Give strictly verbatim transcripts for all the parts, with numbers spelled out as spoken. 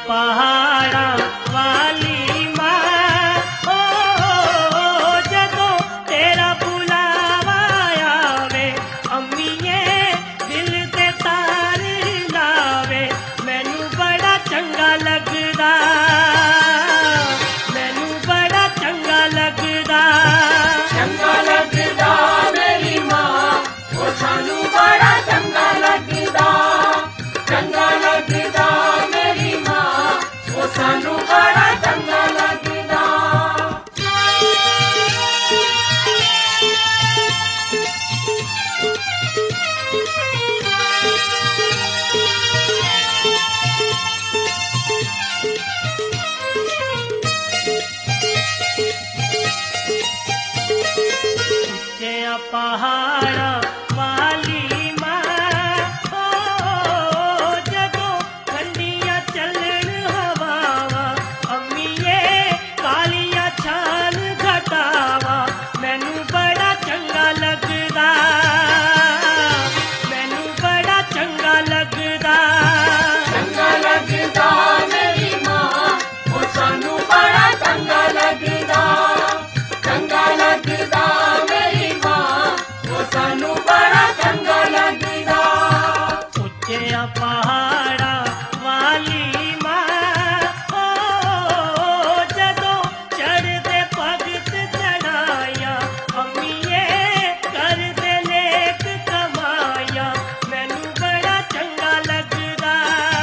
पहाड़ा वाली मां ओ जदों तेरा बुलावा आवे अम्मीए दिल दे तार लावे मैनू बड़ा चंगा लगदा मैनू बड़ा चंगा लगदा चंगा लगदा मेरी मां ओ सानू बड़ा चंगा लगदा चंगा लगदा मेरी मां ओ सानू बड़ा चंगा लगदा ऊंचे पहाड़ा वाली मां ओ जदों ठंडियां चलन हवावा अम्मीए कालियां छान घटावा मैनू बड़ा चंगा लगदा मैनू बड़ा चंगा लगदा चंगा लगदा मेरी मां ओ सानू बड़ा चंगा लगदा चंगा लगदा मेरी मां ओ सानू बड़ा चंगा लगदा ऊंचे पहाड़ा वाली मां ओ जदों चढ़दे भगत चढ़ाया अम्मीए करदे नेक कमाया मैनू बड़ा चंगा लगदा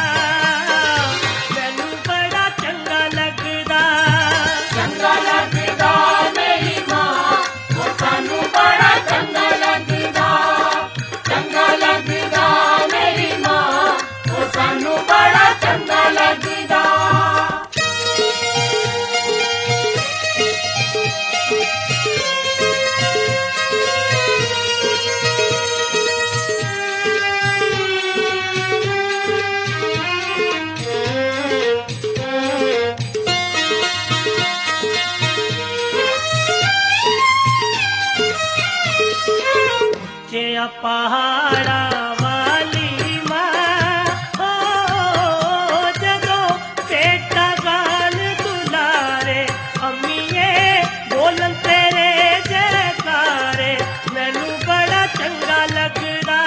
मैनू बड़ा चंगा लगदा चंगा लगदा मेरी मां ओ सानू बड़ा चंगा लगदा चंगा लगदा मेरी मां ओ सानू बड़ा चंगा लगदा ऊंचे पहाड़ा वाली मां ओ जदों बेटा गाल दुलारे अम्मीए बोलन तेरे जयकारे मैनू बड़ा चंगा लगदा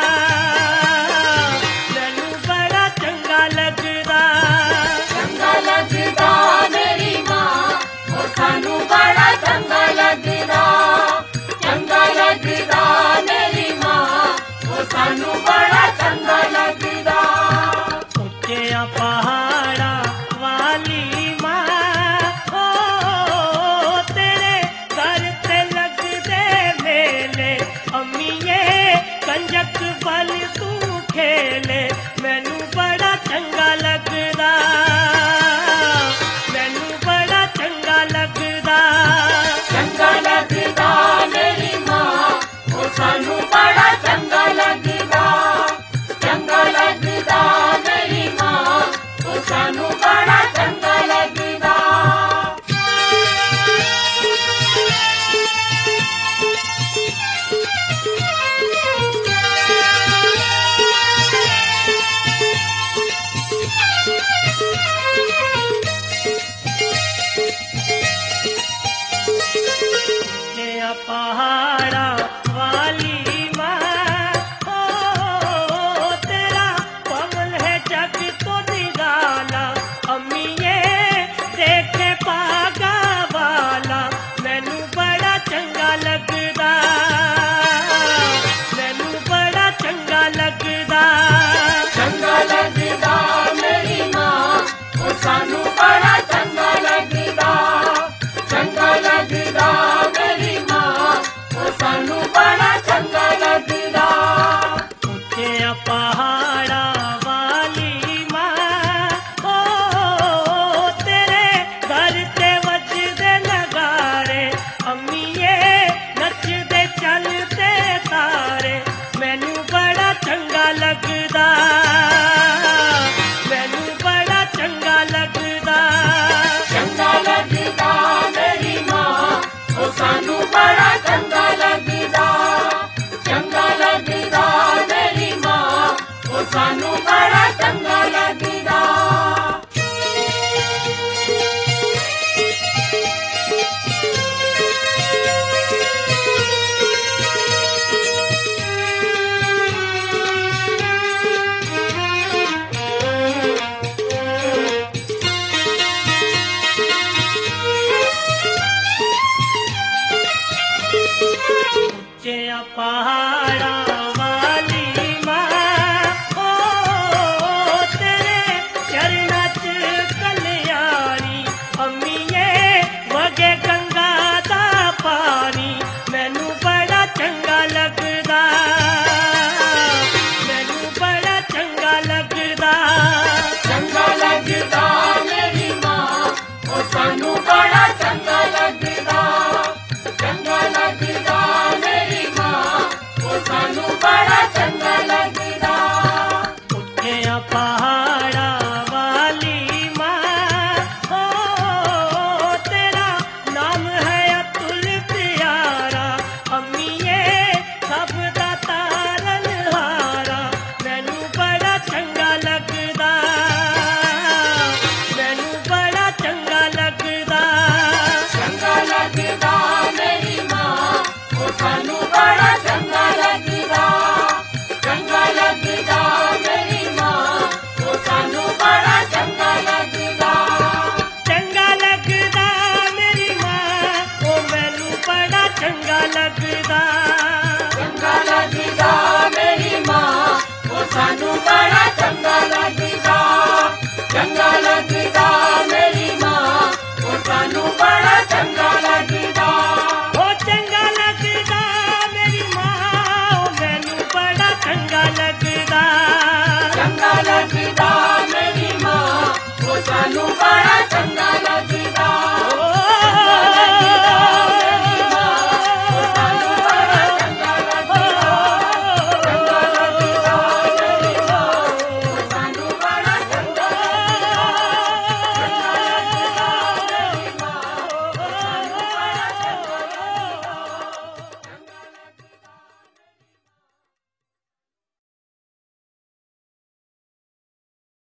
मैनू बड़ा चंगा लगदा चंगा लगदा मेरी मां ओ सानू बड़ा चंगा लगदा चंगा लगदा मेरी मां ओ सानू बड़ा चंगा लगदा ऊंचे पहाड़ा वाली मां ओ तेरे घर ते लगदे मेले अम्मीए कंजक बल तू खेले मैनू बड़ा चंगा लगदा मैनू बड़ा चंगा लगदा चंगा लगदा मेरी मां ओ सानू बड़ा चंगा लगदा चंगा लगदा मेरी मां ओ सानू बड़ा चंगा लगदा ऊंचे पहाड़ा वाली मां ओ तेरा पवन है जग तो निराला अम्मीए देखे पागा वाला मैनू बड़ा चंगा लगदा मैनू बड़ा चंगा लगदा चंगा लगदा मेरी मां ओ सानू बड़ा चंगा लगदा चंगा लगदा मेरी मां ओ सानू बड़ा चंगा लगदा ऊंचे पहाड़ा वाली मां ओ तेरे घर ते वजदे नगारे अम्मीए नचदे चलदे तारे मैनू बड़ा चंगा लगदा मैनू बड़ा चंगा लगदा चंगा लगदा मेरी मां ओ सानू बड़ा चंगा लगदा चंगा लगदा मेरी मां ओ सानू बड़ा चंगा लगदा ਉੱਚਿਆਂ ਪਹਾੜਾਂ